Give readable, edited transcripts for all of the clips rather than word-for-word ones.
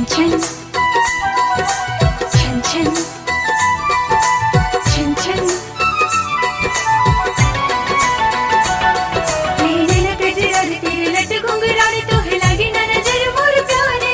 छन छन छन छन छन मेरे लट जरा तेरे लट घुंघराने तो है लगी ना नजर मोर प्यारे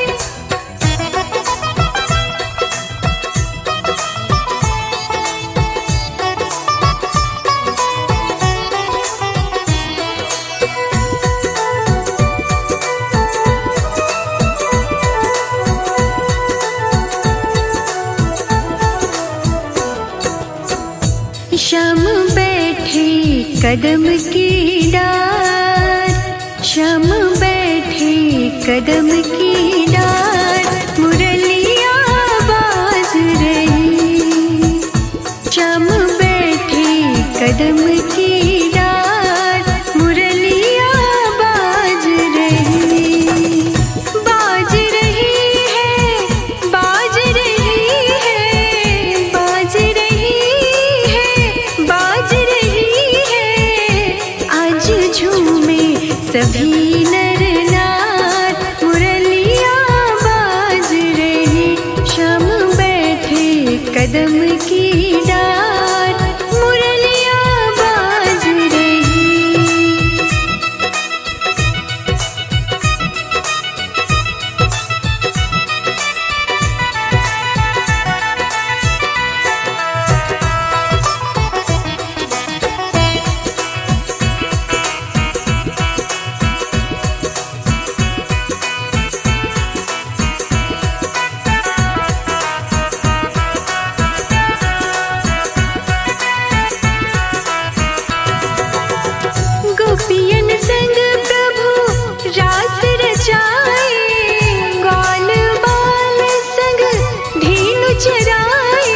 श्याम बैठे कदम की डार श्याम बैठे कदम की डार मुरलिया बाज रही श्याम बैठे कदम की डार मुरलिया बाज रही बाज रही है बाज रही है बाज रही बाज रही है आज झूमे सभी नर नार मुरलिया बाज रही श्याम बैठे कदम की डार मुरलिया बाज रही गोपियन संग प्रभु रास रचाए ग्वाल बाल संग धेनु चराए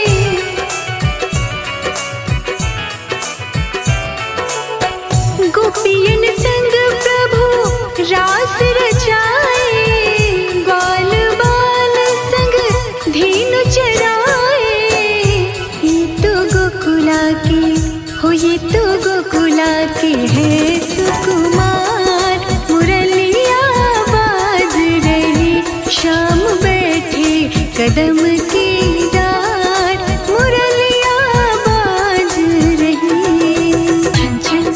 गोपियन संग प्रभु रास रचाए ग्वाल बाल संग धेनु चराए ये तो गोकुला की हो ये तो गोकुला के है सुकुमार मुरलिया बाज रही श्याम बैठे कदम की डार मुरलिया बाज रही छन छन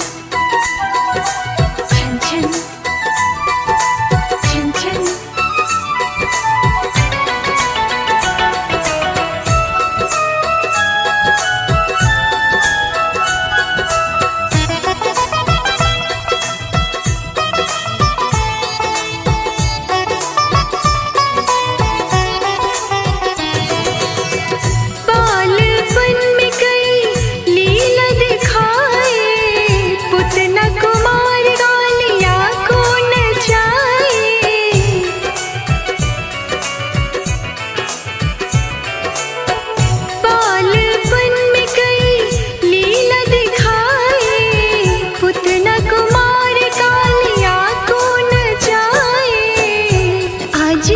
छन छन छन छन बालपन में कई लीला दिखाए पुतना कुमार गालिया को नचाए बालपन में कई लीला दिखाए पुतना कुमार गालिया को नचाए आज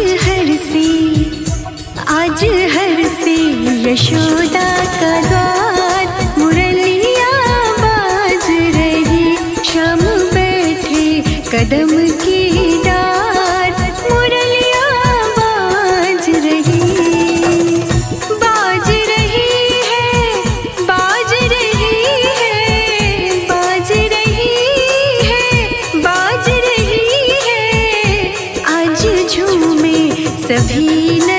हर से यशोदा का द्वार मुरलिया बाज रही श्याम बैठे कदम की डार मुरलिया बाज रही बाज रही है बाज रही है बाज रही है बाज रही है आज झूमे सभी